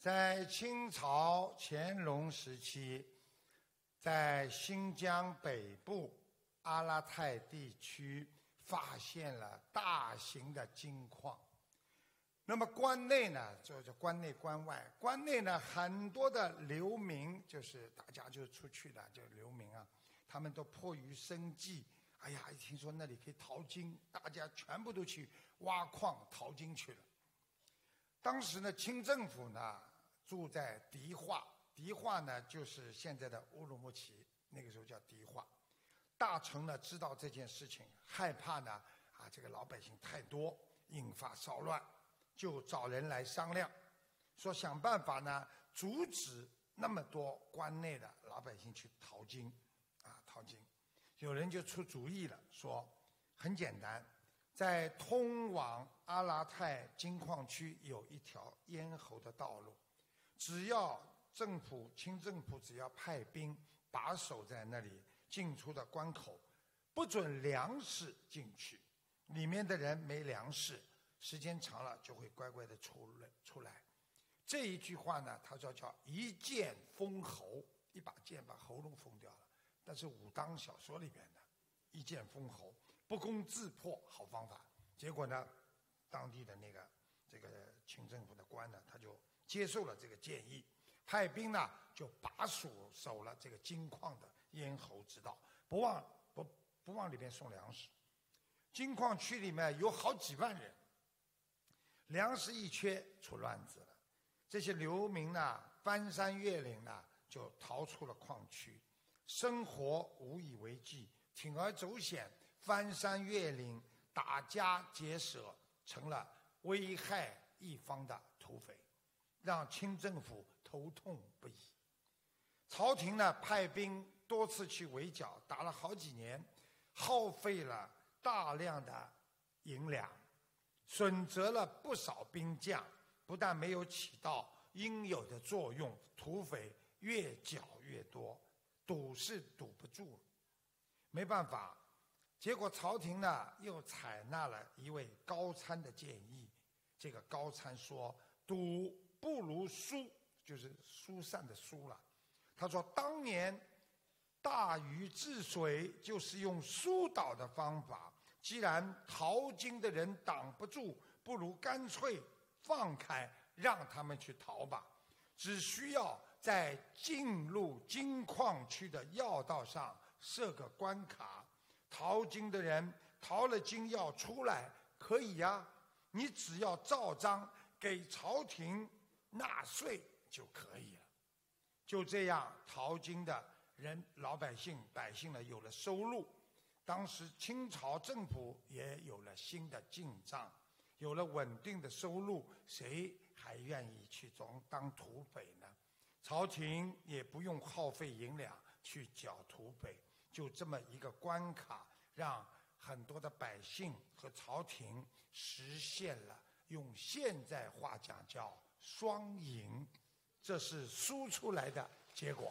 在清朝乾隆时期，在新疆北部阿拉泰地区发现了大型的金矿。那么关内呢，就是关内关外，关内呢很多的流民，就是大家就出去了，就流民啊，他们都迫于生计，哎呀，一听说那里可以淘金，大家全部都去挖矿淘金去了。当时呢，清政府呢住在迪化，迪化呢就是现在的乌鲁木齐，那个时候叫迪化。大臣呢知道这件事情，害怕呢这个老百姓太多，引发骚乱。就找人来商量，说想办法呢阻止那么多关内的老百姓去淘金，淘金。有人就出主意了，说很简单，在通往阿拉泰金矿区有一条咽喉的道路，只要清政府只要派兵把守在那里进出的关口，不准粮食进去，里面的人没粮食。时间长了就会乖乖的出来。这一句话呢，他说叫一剑封喉，一把剑把喉咙封掉了。但是武当小说里面的一剑封喉，不攻自破，好方法。结果呢，当地的这个清政府的官呢，他就接受了这个建议，派兵呢就把守了这个金矿的咽喉之道，不往里面送粮食。金矿区里面有好几万人。粮食一缺，出乱子了。这些流民呢，翻山越岭呢，就逃出了矿区，生活无以为继，铤而走险，翻山越岭，打家劫舍，成了危害一方的土匪，让清政府头痛不已。朝廷呢，派兵多次去围剿，打了好几年，耗费了大量的银两。损折了不少兵将，不但没有起到应有的作用，土匪越剿越多，堵是堵不住。没办法，结果朝廷呢又采纳了一位高参的建议。这个高参说，堵不如疏，就是疏散的疏了。他说当年大禹治水就是用疏导的方法，既然淘金的人挡不住，不如干脆放开，让他们去淘吧。只需要在进入金矿区的要道上设个关卡，淘金的人淘了金要出来，可以呀，你只要照章给朝廷纳税就可以了。就这样，淘金的百姓呢有了收入。当时清朝政府也有了新的进账，有了稳定的收入，谁还愿意去当土匪呢？朝廷也不用耗费银两去剿土匪，就这么一个关卡，让很多的百姓和朝廷实现了用现在话讲叫双赢，这是输出来的结果。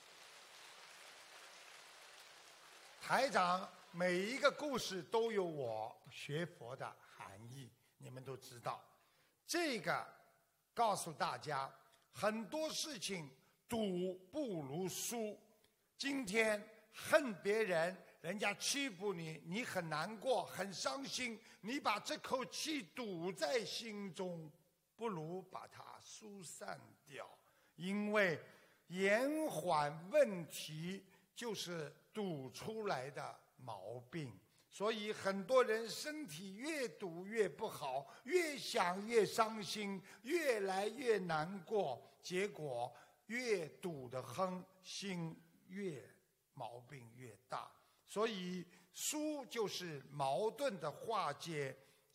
台长每一个故事都有我学佛的含义，你们都知道。这个告诉大家，很多事情赌不如输。今天恨别人，人家欺负你，你很难过很伤心，你把这口气堵在心中，不如把它疏散掉。因为延缓问题就是堵出来的毛病，所以很多人身体越堵越不好，越想越伤心，越来越难过，结果越堵得很，心毛病越大。所以疏就是矛盾的化解，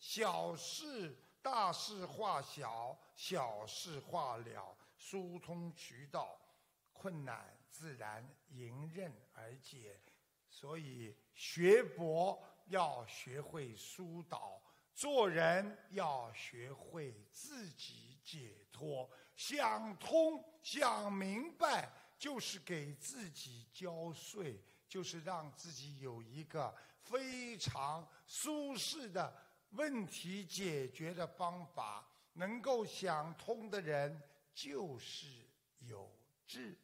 大事化小，小事化了，疏通渠道，困难自然迎刃而解。所以学佛要学会疏导，做人要学会自己解脱。想通想明白，就是给自己交税，就是让自己有一个非常舒适的问题解决的方法。能够想通的人就是有志。